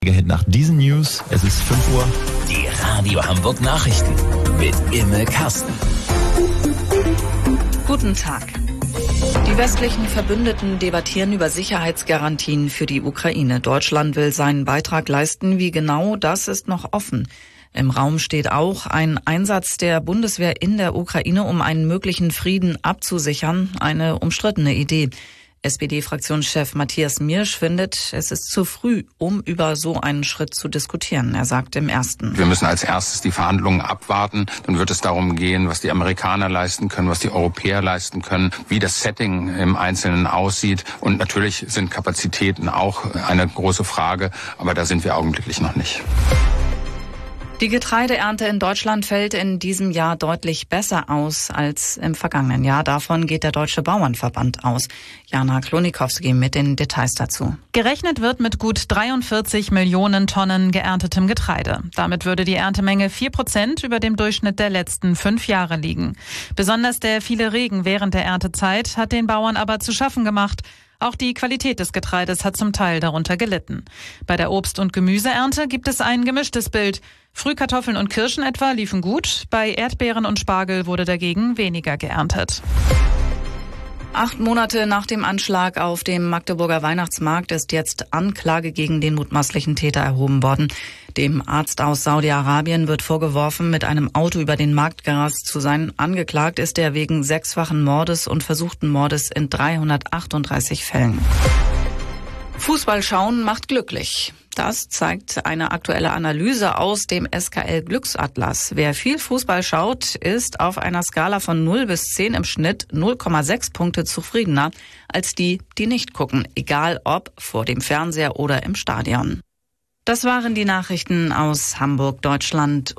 Nach diesen News, es ist 5 Uhr. Die Radio Hamburg Nachrichten mit Imme Karsten. Guten Tag. Die westlichen Verbündeten debattieren über Sicherheitsgarantien für die Ukraine. Deutschland will seinen Beitrag leisten. Wie genau, das ist noch offen. Im Raum steht auch ein Einsatz der Bundeswehr in der Ukraine, um einen möglichen Frieden abzusichern. Eine umstrittene Idee. SPD-Fraktionschef Matthias Miersch findet, es ist zu früh, um über so einen Schritt zu diskutieren. Er sagt im Ersten: Wir müssen als erstes die Verhandlungen abwarten. Dann wird es darum gehen, was die Amerikaner leisten können, was die Europäer leisten können, wie das Setting im Einzelnen aussieht. Und natürlich sind Kapazitäten auch eine große Frage, aber da sind wir augenblicklich noch nicht. Die Getreideernte in Deutschland fällt in diesem Jahr deutlich besser aus als im vergangenen Jahr. Davon geht der Deutsche Bauernverband aus. Jana Klonikowski mit den Details dazu. Gerechnet wird mit gut 43 Millionen Tonnen geerntetem Getreide. Damit würde die Erntemenge 4% über dem Durchschnitt der letzten 5 Jahre liegen. Besonders der viele Regen während der Erntezeit hat den Bauern aber zu schaffen gemacht. Auch die Qualität des Getreides hat zum Teil darunter gelitten. Bei der Obst- und Gemüseernte gibt es ein gemischtes Bild. Frühkartoffeln und Kirschen etwa liefen gut, bei Erdbeeren und Spargel wurde dagegen weniger geerntet. 8 Monate nach dem Anschlag auf dem Magdeburger Weihnachtsmarkt ist jetzt Anklage gegen den mutmaßlichen Täter erhoben worden. Dem Arzt aus Saudi-Arabien wird vorgeworfen, mit einem Auto über den Markt gerast zu sein. Angeklagt ist er wegen 6-fachen Mordes und versuchten Mordes in 338 Fällen. Fußball schauen macht glücklich. Das zeigt eine aktuelle Analyse aus dem SKL Glücksatlas. Wer viel Fußball schaut, ist auf einer Skala von 0 bis 10 im Schnitt 0,6 Punkte zufriedener als die, die nicht gucken, egal ob vor dem Fernseher oder im Stadion. Das waren die Nachrichten aus Hamburg, Deutschland